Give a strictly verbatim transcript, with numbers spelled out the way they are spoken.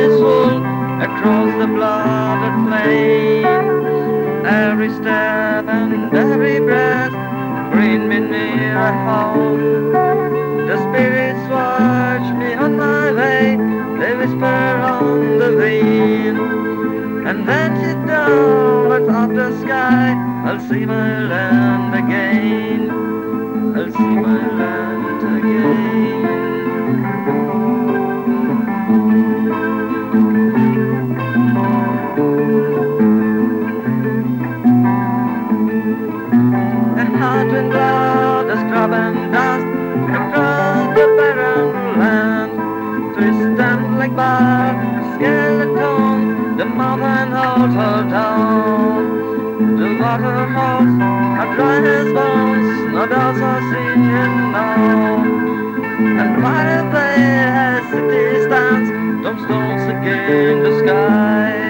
is full across the blooded plain. Every step and every breath bring me near home. The spirits watch me on my way, they whisper on the wind. And then sit down out of the sky, I'll see my land again. I'll see my land again. A heart and blood, a scrub and dust across the barren land. Twisted like bark, skeleton, the mountain holds her down. The water holds her dry as bones, no doubts are seen now. And far away as city stands, dumb stones against the sky.